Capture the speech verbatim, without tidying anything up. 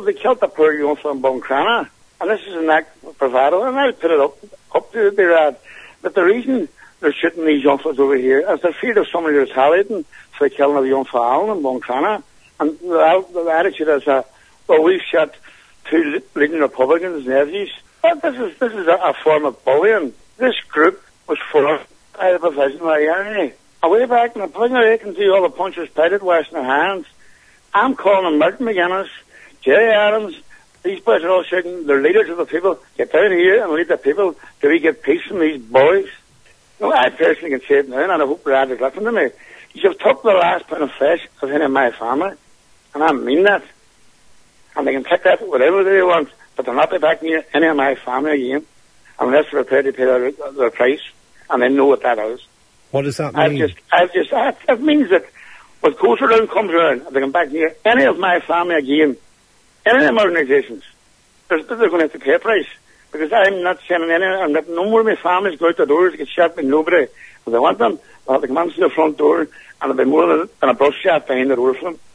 Well, they killed the poor young from Buncrana, and this is an act of bravado, and I'll put it up, up to the rad, that the reason they're shooting these young fellas over here is they're feared of somebody retaliating for the killing of the young fellow in Buncrana. And the, the attitude is that, well, we've shot two leading Republicans' nephews. But this is this is a, a form of bullying. This group was formed by the provisional army. A way back in the point they can see all the punchers painted washing their hands. I'm calling them Martin McGuinness, Jerry Adams. These boys are all shouting, they're leaders of the people. Get down here and lead the people. Do we get peace from these boys? No, I personally can say it now, and I hope Brad is listening to me. You should have took the last pound of flesh of any of my family. And I mean that. And they can take that whatever they want, but they'll not be back near any of my family again, unless they're prepared to pay their, their price, and they know what that is. What does that mean? I've just, I've just, I, it means that what goes around comes around. If they come back near any of my family again, any of them organisations, they're, they're going to have to pay a price. Because I'm not sending any, I'm not, no more of my families go out the doors to get shot by nobody. If they want them, they'll have to come on to the front door, and there'll be more than a brush shot behind the door for them.